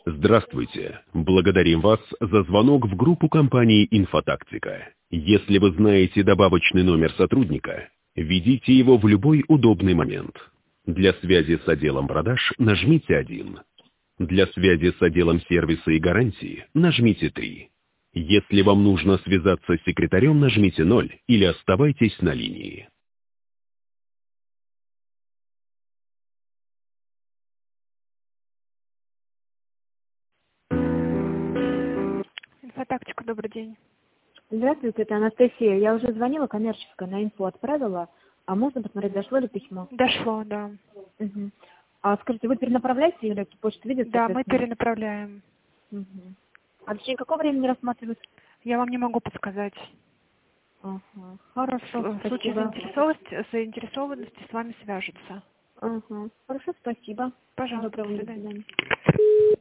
Здравствуйте. Благодарим вас за звонок в группу компании «Инфотактика». Если вы знаете добавочный номер сотрудника, введите его в любой удобный момент. Для связи с отделом продаж нажмите 1. Для связи с отделом сервиса и гарантии нажмите 3. Если вам нужно связаться с секретарем, нажмите 0 или оставайтесь на линии. Инфотактика, добрый день. Здравствуйте, это Анастасия. Я уже звонила, коммерческая, на инфо отправила. А можно посмотреть, дошло ли письмо? Дошло, да. Угу. А скажите, вы перенаправляете или почту видите? Да, мы перенаправляем. Угу. А в течение какого времени рассматривают? Я вам не могу подсказать. Ага. Хорошо, В случае заинтересованности с вами свяжутся. Ага. Хорошо, спасибо. Пожалуйста, Доброго до свидания. свидания.